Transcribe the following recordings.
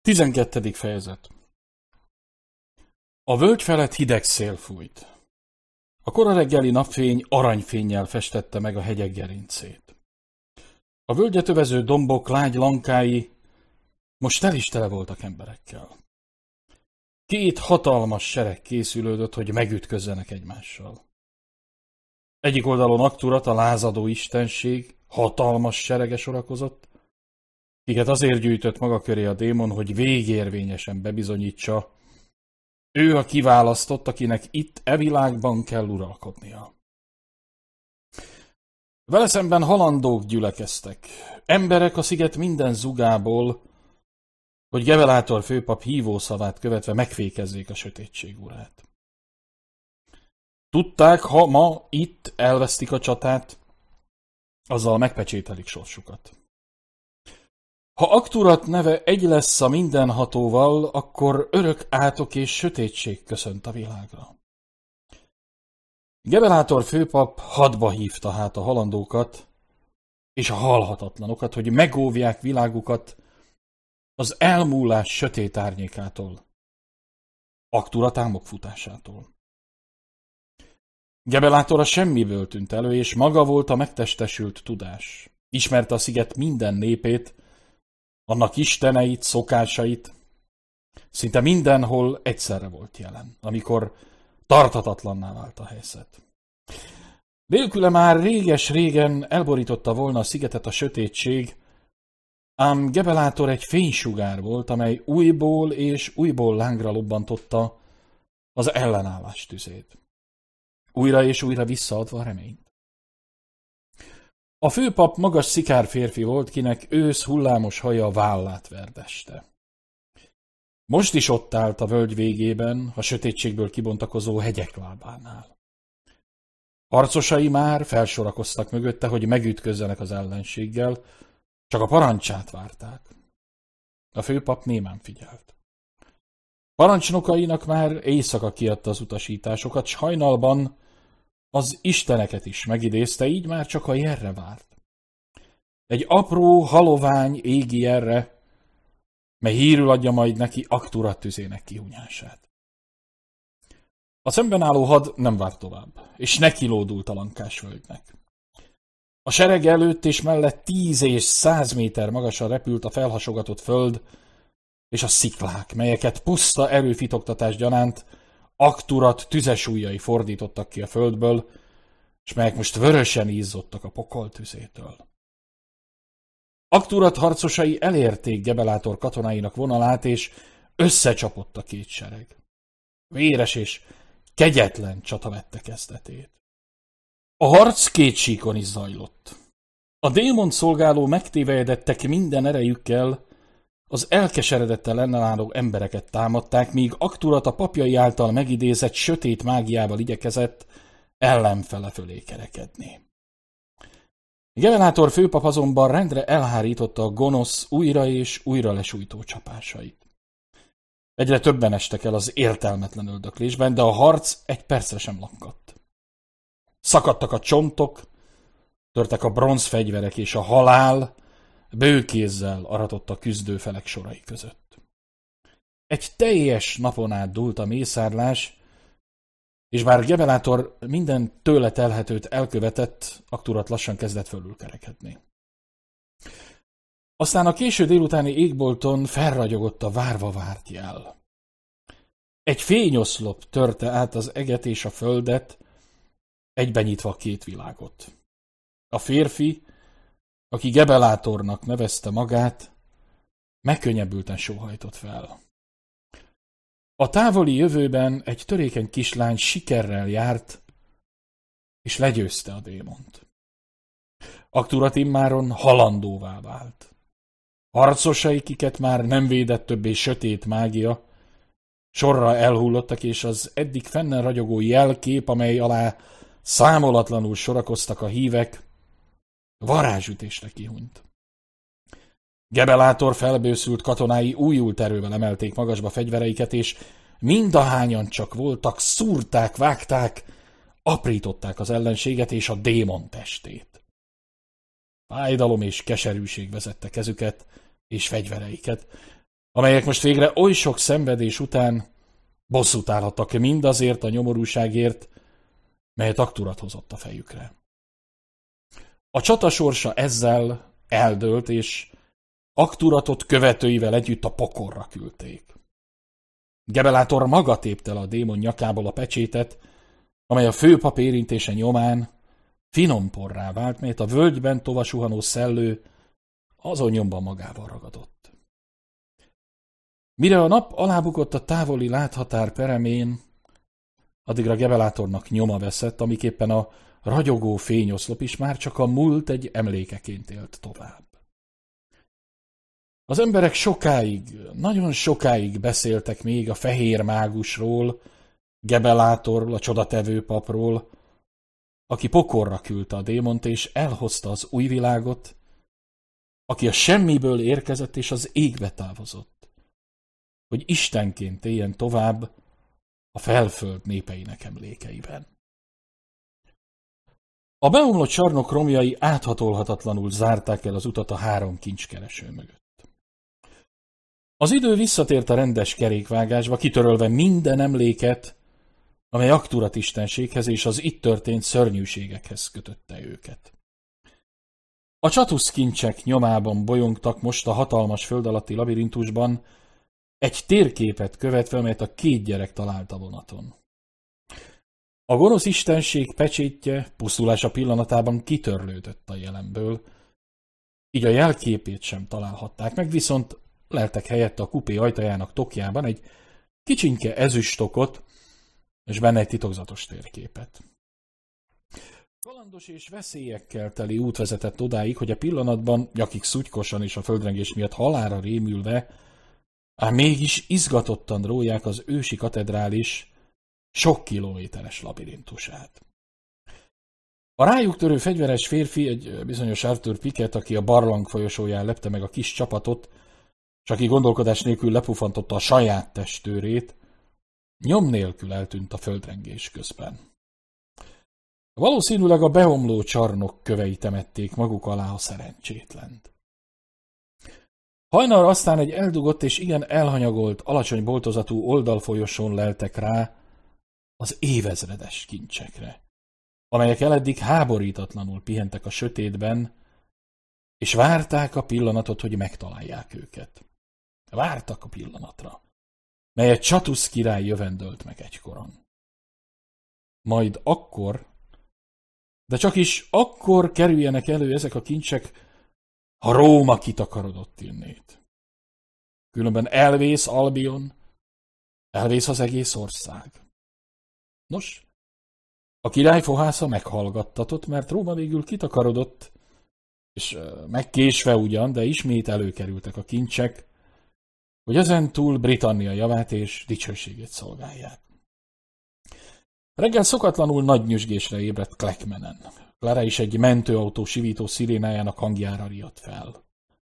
12. fejezet. A völgy felett hideg szél fújt. A kora reggeli napfény aranyfénnyel festette meg a hegyek gerincét. A völgyet övező dombok lágy lankái most tel is tele voltak emberekkel. Két hatalmas sereg készülődött, hogy megütközzenek egymással. Egyik oldalon Akturat, a lázadó istenség, hatalmas serege sorakozott, kiket azért gyűjtött maga köré a démon, hogy végérvényesen bebizonyítsa, ő a kiválasztott, akinek itt e világban kell uralkodnia. Vele szemben halandók gyülekeztek, emberek a sziget minden zugából, hogy Gevelátor főpap hívószavát követve megfékezzék a sötétség urát. Tudták, ha ma itt elvesztik a csatát, azzal megpecsételik sorsukat. Ha Akturat neve egy lesz a mindenhatóval, akkor örök átok és sötétség köszönt a világra. Gevelátor főpap hadba hívta hát a halandókat és a halhatatlanokat, hogy megóvják világukat az elmúlás sötét árnyékától, Akturat álmokfutásától. Gevelátor a semmiből tűnt elő, és maga volt a megtestesült tudás. Ismerte a sziget minden népét, annak isteneit, szokásait, szinte mindenhol egyszerre volt jelen, amikor tarthatatlanná vált a helyzet. Nélküle már réges-régen elborította volna a szigetet a sötétség, ám Gevelátor egy fénysugár volt, amely újból és újból lángra lobbantotta az ellenállás tüzét, újra és újra visszaadva a reményt. A főpap magas szikár férfi volt, kinek ősz hullámos haja vállát verdeste. Most is ott állt a völgy végében, a sötétségből kibontakozó hegyek lábánál. Harcosai már felsorakoztak mögötte, hogy megütközzenek az ellenséggel, csak a parancsát várták. A főpap némán figyelt. Parancsnokainak már éjszaka kiadta az utasításokat, s hajnalban az isteneket is megidézte, így már csak a jelre várt. Egy apró, halovány égi jelre, mely hírül adja majd neki Akturat tüzének kihunyását. A szemben álló had nem várt tovább, és nekilódult a lankás völgynek. A sereg előtt és mellett 10 és 100 méter magasan repült a felhasogatott föld és a sziklák, melyeket puszta erőfitoktatás gyanánt Akturat tüzes ujjai fordítottak ki a földből, és melyek most vörösen izzottak a pokol tüzétől. Akturat harcosai elérték Gevelátor katonáinak vonalát, és összecsapott a két sereg. Véres és kegyetlen csata vette kezdetét. A harc két síkon is zajlott. A démont szolgáló megtévejedettek minden erejükkel az elkeseredettel ellenálló embereket támadták, míg Akturat a papjai által megidézett sötét mágiával igyekezett ellenfele fölé kerekedni. Gevelátor főpap azonban rendre elhárította a gonosz újra és újra lesújtó csapásait. Egyre többen estek el az értelmetlen öldöklésben, de a harc egy percre sem lankadt. Szakadtak a csontok, törtek a bronzfegyverek, és a halál bőkézzel aratott a küzdőfelek sorai között. Egy teljes napon át dúlt a mészárlás, és bár Gevelátor minden tőle telhetőt elkövetett, Akturat lassan kezdett fölülkerekedni. Aztán a késő délutáni égbolton felragyogott a várva várt jel. Egy fényoszlop törte át az eget és a földet, egybenyitva a két világot. A férfi, aki Gevelátornak nevezte magát, megkönnyebbülten sóhajtott fel. A távoli jövőben egy törékeny kislány sikerrel járt, és legyőzte a démont. Akturat immáron halandóvá vált. Harcosai, kiket már nem védett többé sötét mágia, sorra elhullottak, és az eddig fennen ragyogó jelkép, amely alá számolatlanul sorakoztak a hívek, varázsütésre kihunyt. Gevelátor felbőszült katonái újult erővel emelték magasba fegyvereiket, és mindahányan csak voltak, szúrták, vágták, aprították az ellenséget és a démon testét. Fájdalom és keserűség vezette kezüket és fegyvereiket, amelyek most végre oly sok szenvedés után bosszút állhattak mindazért a nyomorúságért, melyet Akturat hozott a fejükre. A csata sorsa ezzel eldőlt, és Akturatot követőivel együtt a pokolra küldték. Gebelátor maga tépte le a démon nyakából a pecsétet, amely a főpap érintése nyomán finom porrá vált, melyet a völgyben tovasuhanó szellő azon nyomban magával ragadott. Mire a nap alábukott a távoli láthatár peremén, addigra Gebelátornak nyoma veszett, amiképpen a ragyogó fényoszlop is már csak a múlt egy emlékeként élt tovább. Az emberek sokáig, nagyon sokáig beszéltek még a fehér mágusról, Gebelátorról, a csodatevő papról, aki pokorra küldte a démont, és elhozta az új világot, aki a semmiből érkezett, és az égbe távozott, hogy istenként éljen tovább a felföld népeinek emlékeiben. A beomlott csarnok romjai áthatolhatatlanul zárták el az utat a 3 kincskereső mögött. Az idő visszatért a rendes kerékvágásba, kitörölve minden emléket, amely Akturat istenséghez és az itt történt szörnyűségekhez kötötte őket. A csatusz kincsek nyomában bolyongtak most a hatalmas föld alatti labirintusban, egy térképet követve, amelyet a 2 gyerek talált a vonaton. A gonosz istenség pecsétje pusztulása pillanatában kitörlődött a jelenből, így a jelképét sem találhatták meg, viszont leltek helyette a kupé ajtajának tokjában egy kicsinke ezüstokot, és benne egy titokzatos térképet. Kalandos és veszélyekkel teli út vezetett odáig, hogy a pillanatban, nyakig szutykosan és a földrengés miatt halálra rémülve, ám mégis izgatottan róják az ősi katedrális sok kilométeres labirintusát. A rájuk törő fegyveres férfi, egy bizonyos Arthur Pickett, aki a barlang folyosóján lepte meg a kis csapatot, s aki gondolkodás nélkül lepufantotta a saját testőrét, nyom nélkül eltűnt a földrengés közben. Valószínűleg a beomló csarnok kövei temették maguk alá a szerencsétlent. Hajnalra aztán egy eldugott és igen elhanyagolt, alacsony boltozatú oldalfolyosón leltek rá az évezredes kincsekre, amelyek eleddig háborítatlanul pihentek a sötétben, és várták a pillanatot, hogy megtalálják őket. Vártak a pillanatra, melyet Csatusz király jövendölt meg egykoron. Majd akkor, de csak is akkor kerüljenek elő ezek a kincsek, ha Róma kitakarodott innét. Különben elvész Albion, elvész az egész ország. Nos, a király fohásza meghallgattatott, mert Róma végül kitakarodott, és megkésve ugyan, de ismét előkerültek a kincsek, hogy ezentúl Britannia javát és dicsőségét szolgálják. Reggel szokatlanul nagy nyüzsgésre ébredt Clackmanen. Clara is egy mentőautó sivító szirénájának hangjára riadt fel.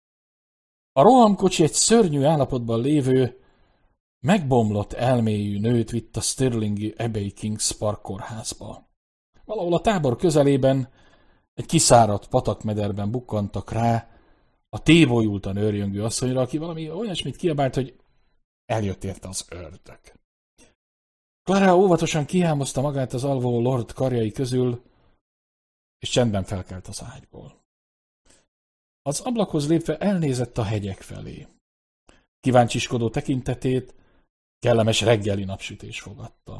A rohamkocsi egy szörnyű állapotban lévő, megbomlott elméjű nőt vitt a Stirlingi Abbey Kings Park kórházba. Valahol a tábor közelében egy kiszáradt patakmederben bukkantak rá a tébolyultan őrjöngő asszonyra, aki valami olyasmit kiabált, hogy eljött érte az ördög. Clara óvatosan kihámozta magát az alvó lord karjai közül, és csendben felkelt az ágyból. Az ablakhoz lépve elnézett a hegyek felé. Kíváncsiskodó tekintetét kellemes reggeli napsütés fogadta.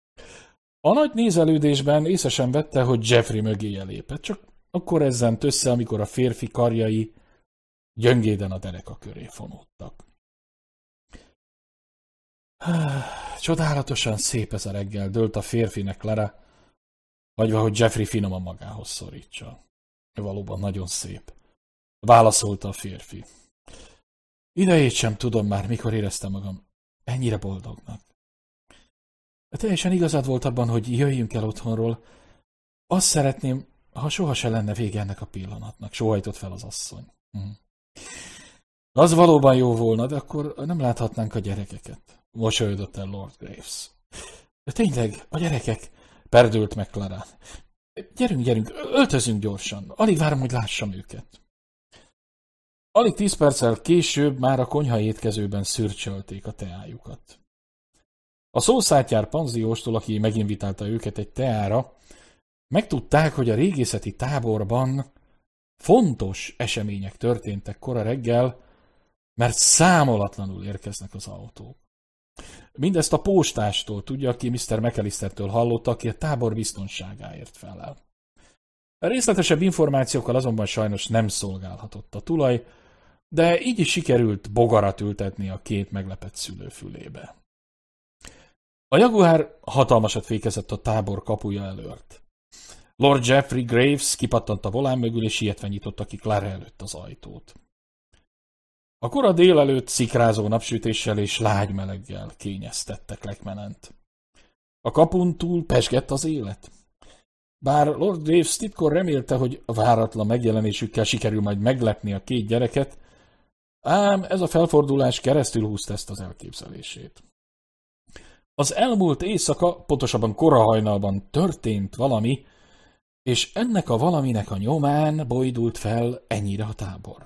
A nagy nézelődésben észre sem vette, hogy Geoffrey mögéje lépett, csak akkor ezzent össze, amikor a férfi karjai gyöngéden a dereka köré fonódtak. Csodálatosan szép ez a reggel, dőlt a férfinek Clara, hagyva, hogy Geoffrey finoman magához szorítsa. Valóban nagyon szép, válaszolta a férfi. Idejét sem tudom már, mikor éreztem magam ennyire boldognak. Teljesen igazad volt abban, hogy jöjjünk el otthonról. Azt szeretném, ha soha se lenne vége ennek a pillanatnak, sóhajtott fel az asszony. Az valóban jó volna, de akkor nem láthatnánk a gyerekeket. Mosolyodott el Lord Graves. De tényleg, a gyerekek, perdült meg Clara. Gyerünk, öltözünk gyorsan. Alig várom, hogy lássam őket. Alig 10 perccel később már a konyha étkezőben szürcsölték a teájukat. A szószátjár panzióstól, aki meginvitálta őket egy teára, megtudták, hogy a régészeti táborban fontos események történtek kora reggel, mert számolatlanul érkeznek az autók. Mindezt a postástól tudja, aki Mr. McAllistertől hallotta, aki a tábor biztonságáért felel. A részletesebb információkkal azonban sajnos nem szolgálhatott a tulaj, de így is sikerült bogarat ültetni a két meglepett szülő fülébe. A Jaguar hatalmasat fékezett a tábor kapuja előtt. Lord Geoffrey Graves kipattant a volán mögül, és sietve nyitotta ki Clara előtt az ajtót. A kora délelőtt szikrázó napsütéssel és lágy meleggel kényeztette Clackmannent. A kapun túl pezsgett az élet. Bár Lord Graves titkor remélte, hogy a váratlan megjelenésükkel sikerül majd meglepni a két gyereket, ám ez a felfordulás keresztül húzta ezt az elképzelését. Az elmúlt éjszaka, pontosabban korahajnalban történt valami, és ennek a valaminek a nyomán bojdult fel ennyire a tábor.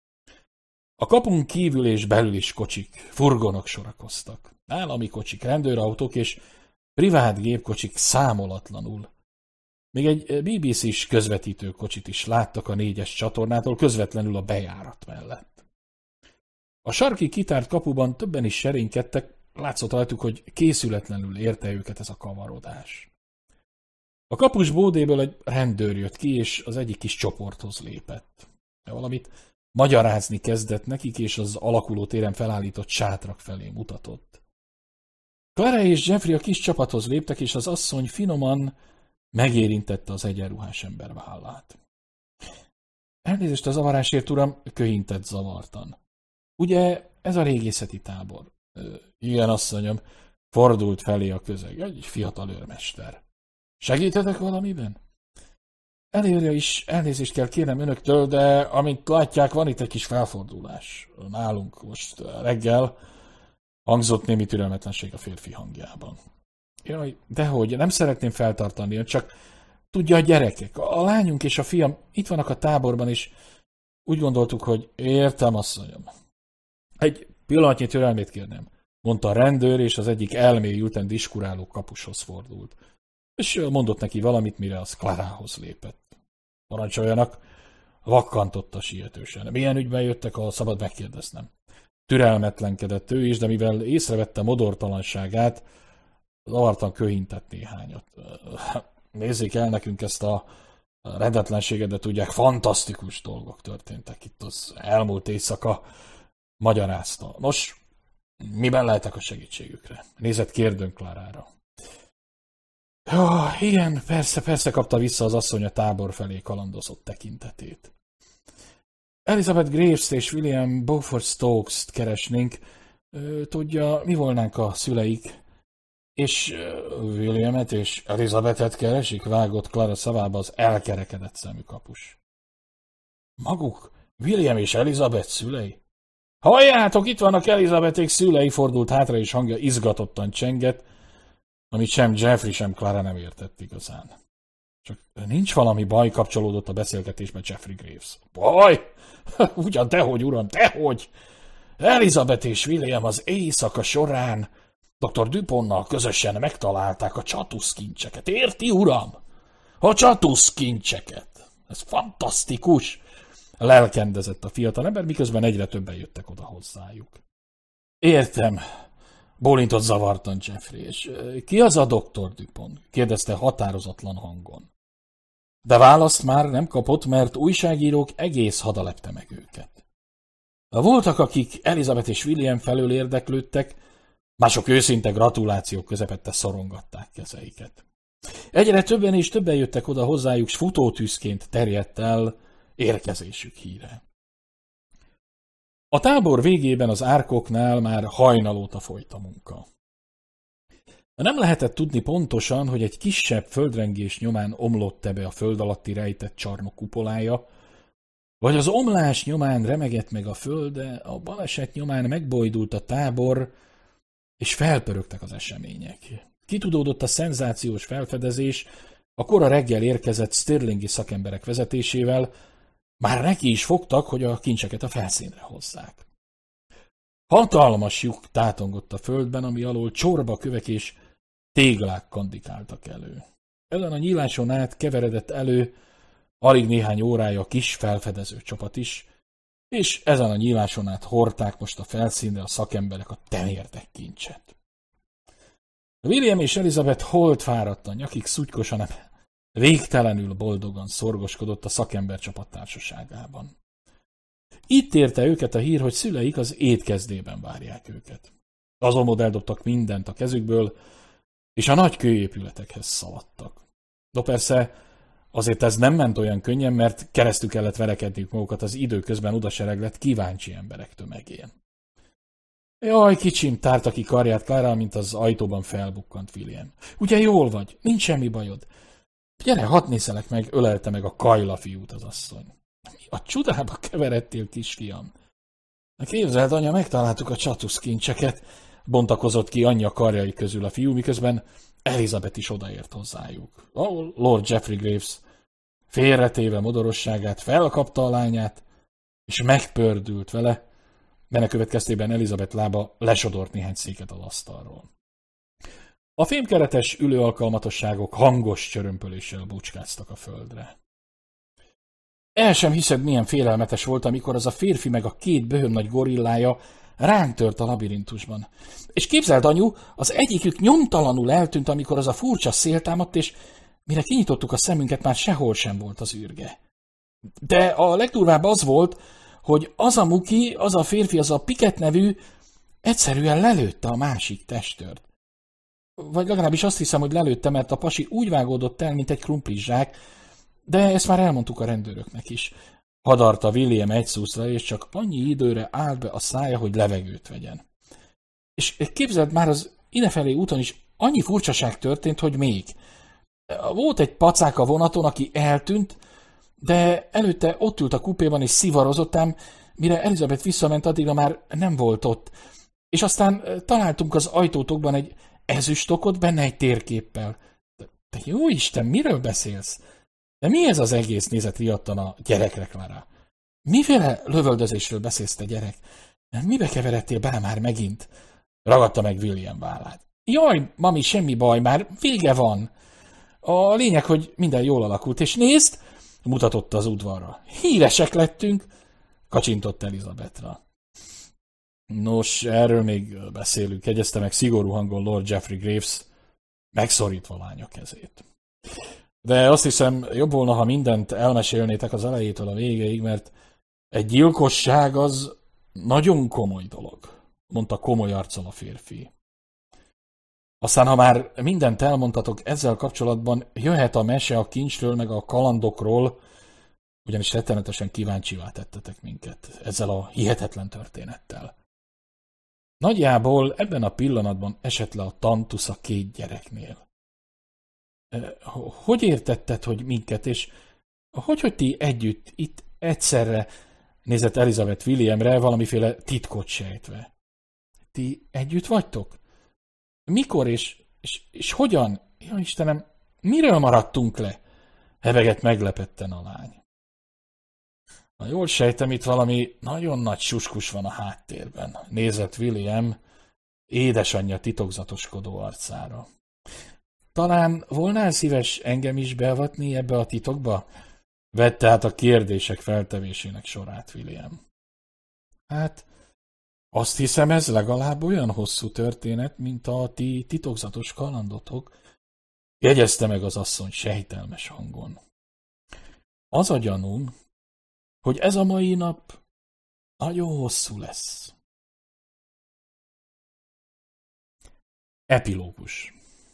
A kapun kívül és belül is kocsik, furgonok sorakoztak. Állami kocsik, rendőrautók és privát gépkocsik számolatlanul. Még egy BBC-s közvetítő kocsit is láttak a 4-es csatornától közvetlenül a bejárat mellett. A sarki kitárt kapuban többen is serénykedtek, látszott rajtuk, hogy készületlenül érte őket ez a kavarodás. A kapus bódéből egy rendőr jött ki, és az egyik kis csoporthoz lépett. Valamit magyarázni kezdett nekik, és az alakuló téren felállított sátrak felé mutatott. Clara és Geoffrey a kis csapathoz léptek, és az asszony finoman megérintette az egyenruhás ember vállát. Elnézést a zavarásért, uram, köhintett zavartan. Ugye ez a régészeti tábor? Igen, asszonyom, fordult felé a közeg, egy fiatal őrmester. Segíthetek valamiben? Előre is elnézést kell kérnem önöktől, de amint látják, van itt egy kis felfordulás. Nálunk most reggel hangzott némi türelmetlenség a férfi hangjában. Jaj, dehogy, nem szeretném feltartani, csak tudja, a gyerekek, a lányunk és a fiam itt vannak a táborban, és úgy gondoltuk, hogy értem, asszonyom. Egy pillanatnyi türelmét kérnem, mondta a rendőr, és az egyik elmélyülten diskuráló kapushoz fordult. És mondott neki valamit, mire az Clarához lépett. Parancsoljanak, vakkantotta sietősen. Milyen ügyben jöttek, ha szabad megkérdeznem? Türelmetlenkedett ő is, de mivel észrevette modortalanságát, zavartan köhintett néhányat. Nézzék el nekünk ezt a rendetlenséget, de tudják, fantasztikus dolgok történtek itt az elmúlt éjszaka, magyarázta. Nos, miben lehetek a segítségükre? Nézett kérdőn Clarára. Jó, igen, persze, kapta vissza az asszony a tábor felé kalandozott tekintetét. Elizabeth Graves és William Beaufort Stokes-t keresnénk. Tudja, mi volnánk a szüleik? És Williamet és Elizabethet keresik? Vágott Clara szavába az elkerekedett szemű kapus. Maguk? William és Elizabeth szülei? Halljátok, itt vannak Elizabeték szülei, fordult hátra, és hangja izgatottan csengett, amit sem Geoffrey, sem Clara nem értett igazán. Csak nincs valami baj, kapcsolódott a beszélgetésbe Geoffrey Graves. Baj? Ugyan dehogy, uram, dehogy! Elizabeth és William az éjszaka során Dr. Duponnal közösen megtalálták a csatuszkincseket. Érti, uram? A csatuszkincseket. Ez fantasztikus! Lelkendezett a fiatalember, miközben egyre többen jöttek oda hozzájuk. Értem, bólintott zavartan Geoffrey, és ki az a Dr. Dupont? Kérdezte határozatlan hangon. De választ már nem kapott, mert újságírók egész hada lepte meg őket. Voltak, akik Elizabeth és William felől érdeklődtek, mások őszinte gratulációk közepette szorongatták kezeiket. Egyre többen és többen jöttek oda hozzájuk, s futótűzként terjedt el érkezésük híre. A tábor végében az árkoknál már hajnal óta folyt a munka. Nem lehetett tudni pontosan, hogy egy kisebb földrengés nyomán omlott-e be a föld alatti rejtett csarnok kupolája, vagy az omlás nyomán remegett meg a föld, de a baleset nyomán megbojdult a tábor, és felpörögtek az események. Kitudódott a szenzációs felfedezés a kora reggel érkezett stirlingi szakemberek vezetésével, Már neki is fogtak, hogy a kincseket a felszínre hozzák. Hatalmas lyuk tátongott a földben, ami alól csorba kövek és téglák kandikáltak elő. Ezen a nyíláson át keveredett elő alig néhány órája a kis felfedező csapat is, és ezen a nyíláson át hordták most a felszínre a szakemberek a temérdek kincset. William és Elizabeth holdfáradtan, nyakig szutykosan, végtelenül boldogan szorgoskodott a szakember csapat társaságában. Itt érte őket a hír, hogy szüleik az étkezdében várják őket. Azonban eldobtak mindent a kezükből, és a nagy kőépületekhez szaladtak. No persze, azért ez nem ment olyan könnyen, mert keresztül kellett verekedniük magukat az időközben odasereglett kíváncsi emberek tömegén. Jaj, kicsim, tárta ki karját Clara, mint az ajtóban felbukkant William. Ugye jól vagy? Nincs semmi bajod. Gyere, hadd nézelek meg, ölelte meg a Kajla fiút az asszony. Mi a csodába keveredtél, kisfiam? Képzeld, anya, megtaláltuk a csatuszkincseket, bontakozott ki anyja karjai közül a fiú, miközben Elizabeth is odaért hozzájuk. Lord Jeffrey Graves félretéve modorosságát felkapta a lányát, és megpördült vele, melynek következtében Elizabeth lába lesodort néhány széket az asztalról. A fémkeretes ülőalkalmatosságok hangos csörömpöléssel bucskáztak a földre. El sem hiszed, milyen félelmetes volt, amikor az a férfi meg a két böhöm-nagy gorillája ránk tört a labirintusban. És képzeld, anyu, az egyikük nyomtalanul eltűnt, amikor az a furcsa szél támadt, és mire kinyitottuk a szemünket, már sehol sem volt az űrge. De a legdurvább az volt, hogy az a muki, az a férfi, az a Pickett nevű egyszerűen lelőtte a másik testőrt. Vagy legalábbis azt hiszem, hogy lelőtte, mert a pasi úgy vágódott el, mint egy krumplizsák, de ezt már elmondtuk a rendőröknek is. Hadarta William egy szuszra, és csak annyi időre állt be a szája, hogy levegőt vegyen. És képzeld, már az idefelé úton is annyi furcsaság történt, hogy még. Volt egy pacák a vonaton, aki eltűnt, de előtte ott ült a kupéban és szivarozott, ám mire Elizabeth visszament, addigra már nem volt ott. És aztán találtunk az ajtótokban egy ezüstokot, benne egy térképpel. De jó Isten, miről beszélsz? De mi ez az egész, nézett riadtan a gyerekre Clara? Miféle lövöldözésről beszélsz, te gyerek? Mibe keveredtél bele már megint? Ragadta meg William vállát. Jaj, mami, semmi baj, már vége van. A lényeg, hogy minden jól alakult, és nézd, mutatott az udvarra. Híresek lettünk, kacsintott Elizabethra. Nos, erről még beszélünk, jegyezte meg szigorú hangon Lord Jeffrey Graves, megszorítva a lánya kezét. De azt hiszem, jobb volna, ha mindent elmesélnétek az elejétől a végéig, mert egy gyilkosság az nagyon komoly dolog, mondta komoly arccal a férfi. Aztán, ha már mindent elmondtatok ezzel kapcsolatban, jöhet a mese a kincsről meg a kalandokról, ugyanis rettenetesen kíváncsivá tettetek minket ezzel a hihetetlen történettel. Nagyjából ebben a pillanatban esett le a tantusz a két gyereknél. Hogy értetted, hogy minket, és hogy ti együtt, itt egyszerre, nézett Elizabeth Williamre valamiféle titkot sejtve. Ti együtt vagytok? Mikor és hogyan? Ja, Istenem, miről maradtunk le? Hevegett meglepetten a lány. Na, jól sejtem, itt valami nagyon nagy suskus van a háttérben, nézett William édesanyja titokzatoskodó arcára. Talán volnál szíves engem is beavatni ebbe a titokba? Vette át a kérdések feltevésének sorát William. Hát, azt hiszem, ez legalább olyan hosszú történet, mint a ti titokzatos kalandotok, jegyezte meg az asszony sejtelmes hangon. Az a gyanúm, hogy ez a mai nap nagyon hosszú lesz. Epilógus.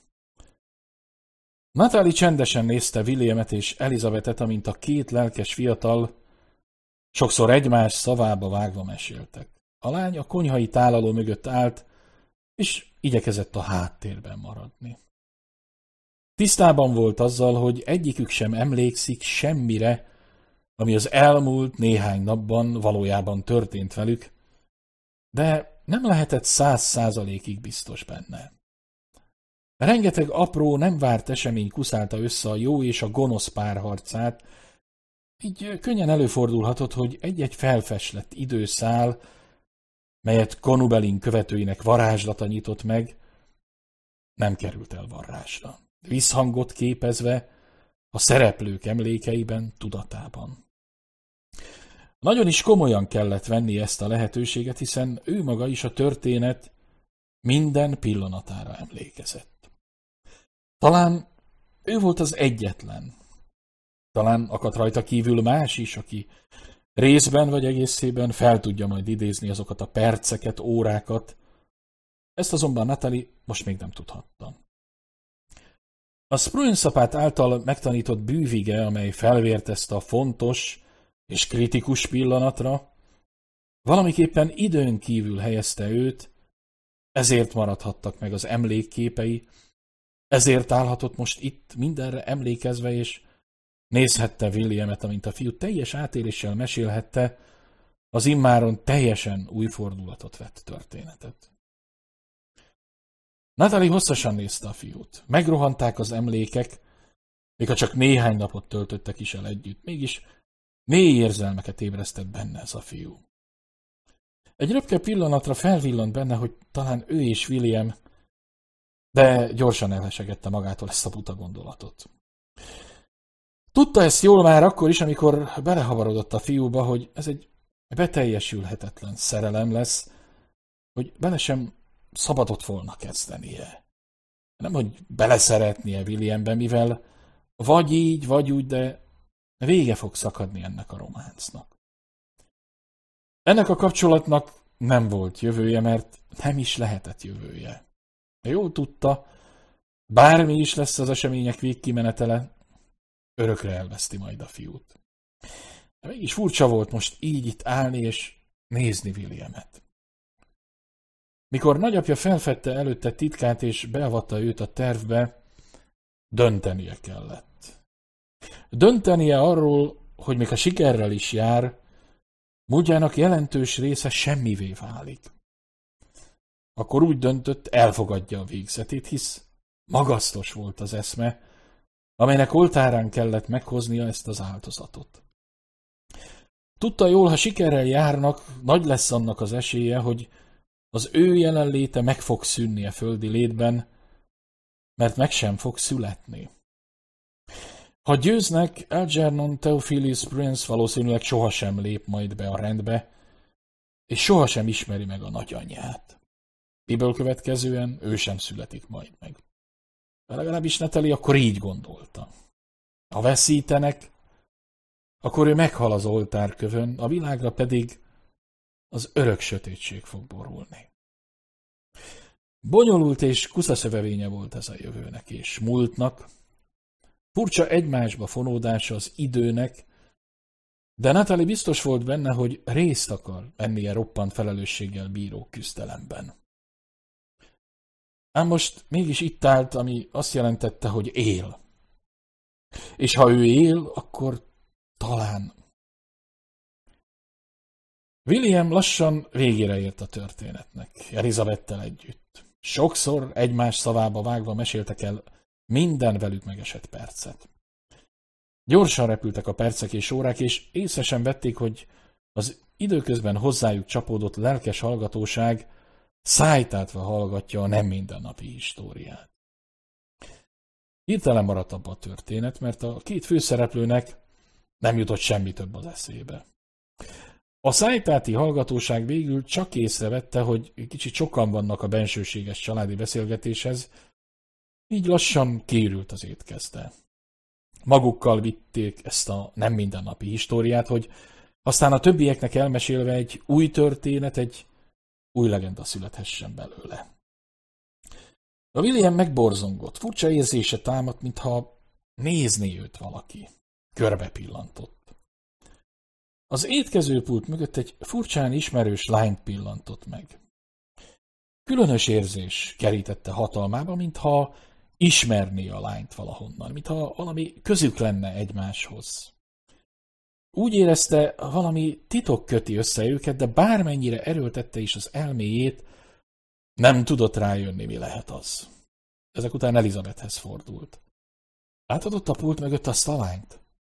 Natalie csendesen nézte Williamet és Elizabethet, amint a két lelkes fiatal sokszor egymás szavába vágva meséltek. A lány a konyhai tálaló mögött állt, és igyekezett a háttérben maradni. Tisztában volt azzal, hogy egyikük sem emlékszik semmire, ami az elmúlt néhány napban valójában történt velük, de nem lehetett 100%-ig biztos benne. Rengeteg apró, nem várt esemény kuszálta össze a jó és a gonosz párharcát, Így könnyen előfordulhatott, hogy egy-egy felfeslett időszál, melyet Konubelin követőinek varázslata nyitott meg, nem került el varrásra, visszhangot képezve a szereplők emlékeiben, tudatában. Nagyon is komolyan kellett venni ezt a lehetőséget, hiszen ő maga is a történet minden pillanatára emlékezett. Talán ő volt az egyetlen, talán akadt rajta kívül más is, aki részben vagy egészében fel tudja majd idézni azokat a perceket, órákat. Ezt azonban Natalie most még nem tudhatta. A Spruance-apát által megtanított bűvige, amely felvértezte a fontos és kritikus pillanatra, valamiképpen időn kívül helyezte őt, ezért maradhattak meg az emlékképei, ezért állhatott most itt mindenre emlékezve, és nézhette Williamet, amint a fiú teljes átéléssel mesélhette az immáron teljesen új fordulatot vett történetet. Natalie hosszasan nézte a fiút. Megrohanták az emlékek, még ha csak néhány napot töltöttek is el együtt. Mégis mély érzelmeket ébresztett benne ez a fiú. Egy röpke pillanatra felvillant benne, hogy talán ő és William, de gyorsan elhesegette magától ezt a buta gondolatot. Tudta ezt jól már akkor is, amikor belehavarodott a fiúba, hogy ez egy beteljesülhetetlen szerelem lesz, hogy bele sem szabadott volna kezdenie. Nem, hogy beleszeretnie Williambe, mivel vagy így, vagy úgy, de vége fog szakadni ennek a románcnak. Ennek a kapcsolatnak nem volt jövője, mert nem is lehetett jövője. De jól tudta, bármi is lesz az események végkimenetele, örökre elveszti majd a fiút. De mégis furcsa volt most így itt állni és nézni Williamet. Mikor nagyapja felfedte előtte titkát és beavatta őt a tervbe, döntenie kellett. Döntenie arról, hogy még a sikerrel is jár, múltjának jelentős része semmivé válik. Akkor úgy döntött, elfogadja a végzetét, hisz magasztos volt az eszme, amelynek oltárán kellett meghoznia ezt az áldozatot. Tudta jól, ha sikerrel járnak, nagy lesz annak az esélye, hogy az ő jelenléte meg fog szűnni a földi létben, mert meg sem fog születni. Ha győznek, Algernon Theophilus Spruance valószínűleg sohasem lép majd be a rendbe, és sohasem ismeri meg a nagyanyját. Ebből következően ő sem születik majd meg. De legalábbis Natalie akkor így gondolta. Ha veszítenek, akkor ő meghal az oltárkövön, a világra pedig az örök sötétség fog borulni. Bonyolult és kuszaszövevénye volt ez a jövőnek és múltnak, furcsa egymásba fonódása az időnek, de Natalie biztos volt benne, hogy részt akar ennél roppant felelősséggel bíró küzdelemben. Ám most mégis itt állt, ami azt jelentette, hogy él. És ha ő él, akkor talán... William lassan végére ért a történetnek, Elizabettel együtt. Sokszor egymás szavába vágva meséltek el minden velük megesett percet. Gyorsan repültek a percek és órák, és észre sem vették, hogy az időközben hozzájuk csapódott lelkes hallgatóság szájtátva hallgatja a nem mindennapi históriát. Hirtelen maradt abba a történet, mert a két főszereplőnek nem jutott semmi több az eszébe. A szájtáti hallgatóság végül csak észrevette, hogy kicsit sokan vannak a bensőséges családi beszélgetéshez, így lassan kiürült az étkezde. Magukkal vitték ezt a nem mindennapi históriát, hogy aztán a többieknek elmesélve egy új történet, egy új legenda születhessen belőle. A William megborzongott, furcsa érzése támadt, mintha nézné őt valaki. Körbe pillantott. Az étkezőpult mögött egy furcsán ismerős lányt pillantott meg. Különös érzés kerítette hatalmába, mintha ismerné a lányt valahonnan, mintha valami közük lenne egymáshoz. Úgy érezte, valami titok köti össze őket, de bármennyire erőltette is az elméjét, nem tudott rájönni, mi lehet az. Ezek után Elizabethhez fordult. Átadott a pult mögött azt a lányt?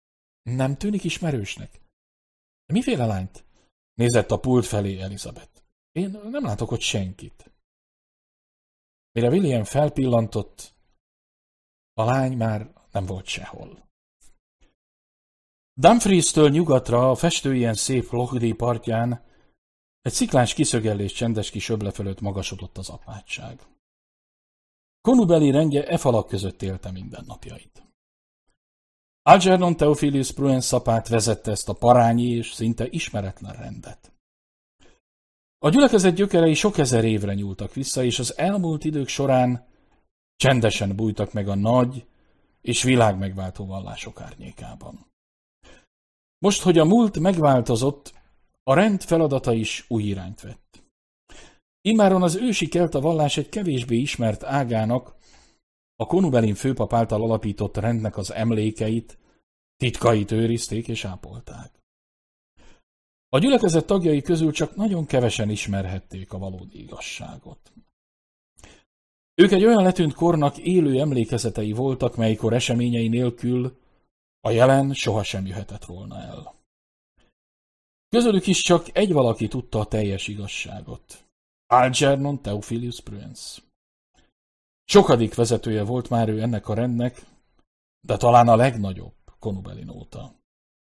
Nem tűnik ismerősnek? Miféle lányt? Nézett a pult felé Elizabeth. Én nem látok ott senkit. Mire William felpillantott, a lány már nem volt sehol. Dumfries-től nyugatra, a festőjen szép Lochdi partján egy sziklás kiszögellés csendes kis öble fölött magasodott az apátság. Konubeli rendje e falak között élte mindennapjait. Algernon Theophilus Pruens apát vezette ezt a parányi és szinte ismeretlen rendet. A gyülekezet gyökerei sok ezer évre nyúltak vissza, és az elmúlt idők során csendesen bújtak meg a nagy és világmegváltó vallások árnyékában. Most, hogy a múlt megváltozott, a rend feladata is új irányt vett. Immáron az ősi kelta vallás egy kevésbé ismert ágának, a Konubelin főpap által alapított rendnek az emlékeit, titkait őrizték és ápolták. A gyülekezet tagjai közül csak nagyon kevesen ismerhették a valódi igazságot. Ők egy olyan letűnt kornak élő emlékezetei voltak, melykor eseményei nélkül a jelen sohasem jöhetett volna el. Közülük is csak egy valaki tudta a teljes igazságot. Algernon Theophilus Pruens. Sokadik vezetője volt már ő ennek a rendnek, de talán a legnagyobb Konubelin óta.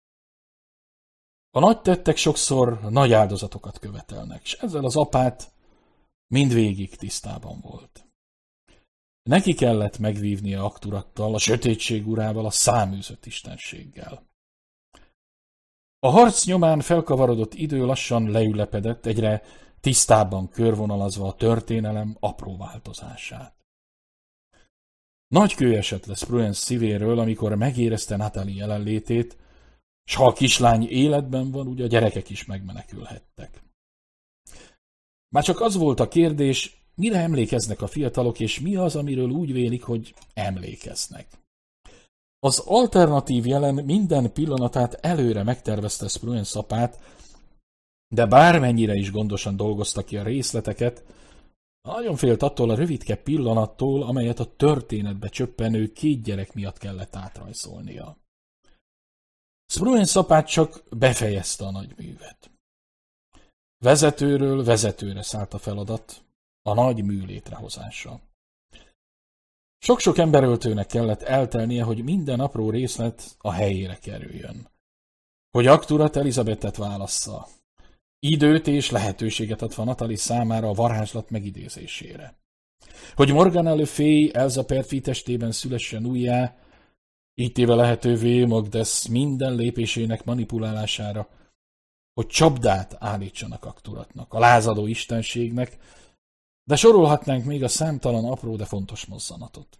A nagy tettek sokszor nagy áldozatokat követelnek, és ezzel az apát mindvégig tisztában volt. Neki kellett megvívnia Akturattal, a sötétség urával, a száműzött istenséggel. A harc nyomán felkavarodott idő lassan leülepedett, egyre tisztábban körvonalazva a történelem apró változását. Nagy kő esett le Pruens szívéről, amikor megérezte Natalie jelenlétét, s ha a kislány életben van, ugye a gyerekek is megmenekülhettek. Már csak az volt a kérdés, mire emlékeznek a fiatalok, és mi az, amiről úgy vélik, hogy emlékeznek. Az alternatív jelen minden pillanatát előre megtervezte Pruens apát, de bármennyire is gondosan dolgozta ki a részleteket, nagyon félt attól a rövidke pillanattól, amelyet a történetbe csöppenő 2 gyerek miatt kellett átrajzolnia. Pruens apát csak befejezte a nagy művet. Vezetőről vezetőre szállt a feladat, a nagy mű létrehozása. Sok-sok emberöltőnek kellett eltelnie, hogy minden apró részlet a helyére kerüljön. Hogy Akturat Elizabethet válassza, időt és lehetőséget adva Natalie számára a varázslat megidézésére. Hogy Morgana Le Fay Elsa Pertwee testében szülessen újjá, így téve lehetővé Magdes minden lépésének manipulálására, hogy csapdát állítsanak Akturatnak, a lázadó istenségnek, de sorolhatnánk még a számtalan apró, de fontos mozzanatot.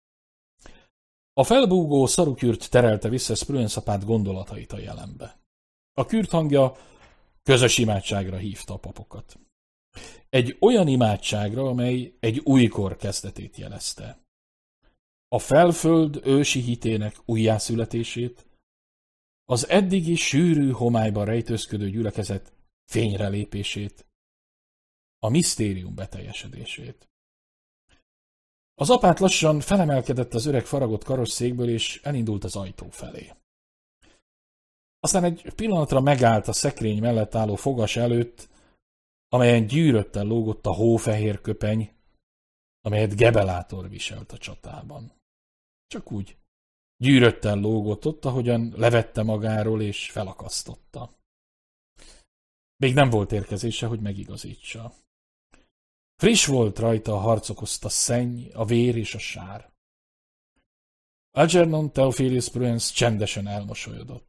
A felbúgó szarukürt terelte vissza Pruens apát gondolatait a jelenbe. A kürt hangja közös imádságra hívta a papokat. Egy olyan imádságra, amely egy újkor kezdetét jelezte. A felföld ősi hitének újjászületését, az eddigi sűrű homályban rejtőzködő gyülekezet fényre lépését, a misztérium beteljesedését. Az apát lassan felemelkedett az öreg faragott karosszékből, és elindult az ajtó felé. Aztán egy pillanatra megállt a szekrény mellett álló fogas előtt, amelyen gyűröttel lógott a hófehér köpeny, amelyet Gebelátor viselt a csatában. Csak úgy gyűröttel lógott ott, ahogyan levette magáról és felakasztotta. Még nem volt érkezése, hogy megigazítsa. Friss volt rajta a harc okozta szenny, a vér és a sár. Algernon Theophilus Pruens csendesen elmosolyodott.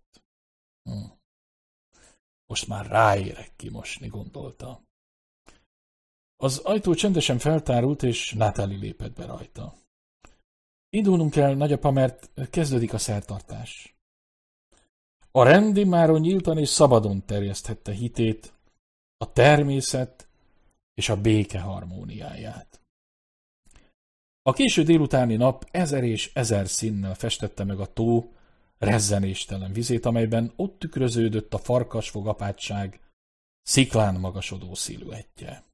Most már ráérek kimosni, gondolta. Az ajtó csendesen feltárult, és Natalie lépett be rajta. Indulnunk kell, nagyapa, mert kezdődik a szertartás. A rend immáron nyíltan és szabadon terjeszthette hitét, a természet és a béke harmóniáját. A késő délutáni nap 1000 és 1000 színnel festette meg a tó rezzenéstelen vizét, amelyben ott tükröződött a farkasfog apátság sziklán magasodó sziluettje.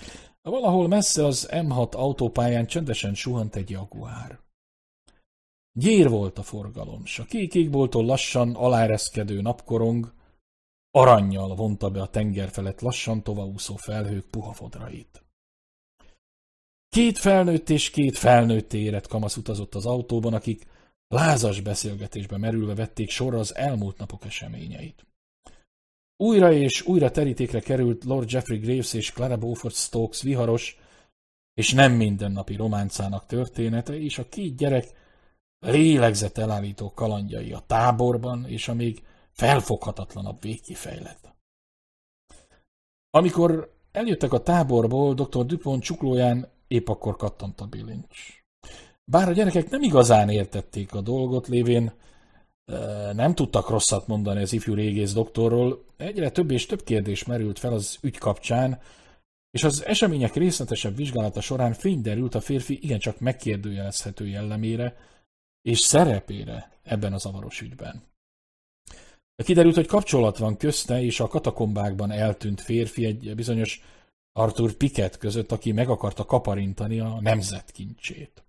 Valahol messze az M6 autópályán csendesen suhant egy jaguár. Gyér volt a forgalom, s a kék égbolton lassan aláereszkedő napkorong arannyal vonta be a tenger felett lassan tovaúszó felhők puha fodrait. 2 felnőtt és 2 felnőtté érett kamasz utazott az autóban, akik lázas beszélgetésbe merülve vették sorra az elmúlt napok eseményeit. Újra és újra terítékre került Lord Geoffrey Graves és Clara Beaufort Stokes viharos és nem mindennapi románcának története, és a 2 gyerek lélegzetelállító kalandjai a táborban és a még felfoghatatlanabb végkifejlet. Amikor eljöttek a táborból, dr. Dupont csuklóján épp akkor kattant a bilincs. Bár a gyerekek nem igazán értették a dolgot, lévén nem tudtak rosszat mondani az ifjú régész doktorról, egyre több és több kérdés merült fel az ügy kapcsán, és az események részletesebb vizsgálata során fény derült a férfi igencsak megkérdőjelezhető jellemére és szerepére ebben a zavaros ügyben. Kiderült, hogy kapcsolat van közte és a katakombákban eltűnt férfi egy bizonyos Arthur Pickett között, aki meg akarta kaparintani a nemzet kincsét.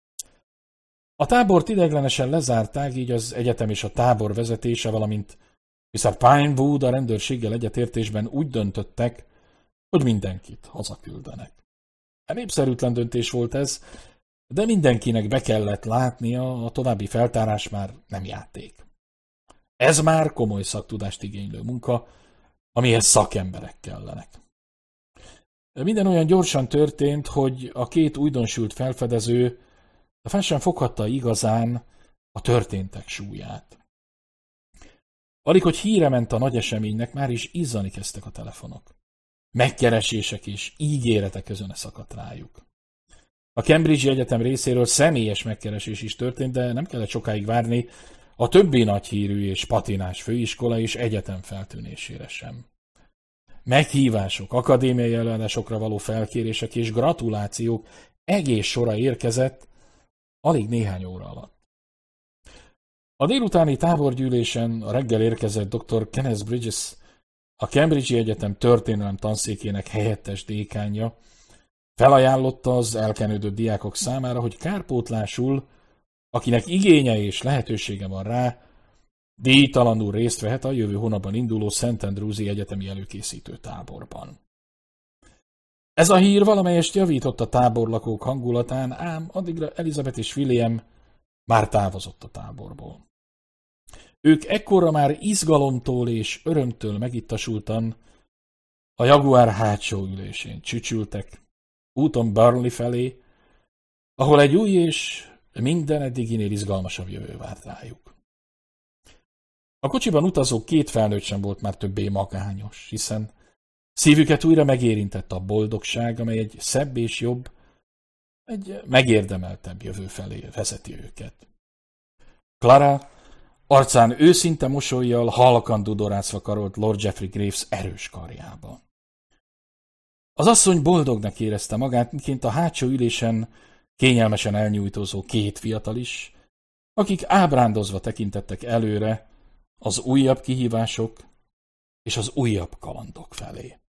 A tábort ideiglenesen lezárták, így az egyetem és a tábor vezetése, valamint Mr. Pinewood a rendőrséggel egyetértésben úgy döntöttek, hogy mindenkit hazaküldenek. Népszerűtlen döntés volt ez, de mindenkinek be kellett látnia, a további feltárás már nem játék. Ez már komoly szaktudást igénylő munka, amihez szakemberek kellenek. Minden olyan gyorsan történt, hogy a 2 újdonsült felfedező fel sem foghatta igazán a történtek súlyát. Alig, hogy híre ment a nagy eseménynek, már is izzani kezdtek a telefonok. Megkeresések és ígéretek közöne szakadt rájuk. A Cambridge-i Egyetem részéről személyes megkeresés is történt, de nem kellett sokáig várni a többi nagyhírű és patinás főiskola és egyetem feltűnésére sem. Meghívások, akadémiai előadásokra való felkérések és gratulációk egész sora érkezett alig néhány óra alatt. A délutáni táborgyűlésen a reggel érkezett dr. Kenneth Bridges, a Cambridge-i Egyetem történelem tanszékének helyettes dékánja felajánlotta az elkenődött diákok számára, hogy kárpótlásul, akinek igénye és lehetősége van rá, díjtalanul részt vehet a jövő hónapban induló St. Andrews-i egyetemi előkészítő táborban. Ez a hír valamelyest javított a táborlakók hangulatán, ám addigra Elizabeth és William már távozott a táborból. Ők ekkorra már izgalomtól és örömtől megittasultan a Jaguar hátsó ülésén csücsültek, úton Burnley felé, ahol egy új és minden eddiginél izgalmasabb jövő várt rájuk. A kocsiban utazó 2 felnőtt sem volt már többé magányos, hiszen szívüket újra megérintett a boldogság, amely egy szebb és jobb, egy megérdemeltebb jövő felé vezeti őket. Clara arcán őszinte mosollyal halkan dudorászva karolt Lord Geoffrey Graves erős karjába. Az asszony boldognak érezte magát, miként a hátsó ülésen kényelmesen elnyújtózó 2 fiatal is, akik ábrándozva tekintettek előre az újabb kihívások és az újabb kalandok felé.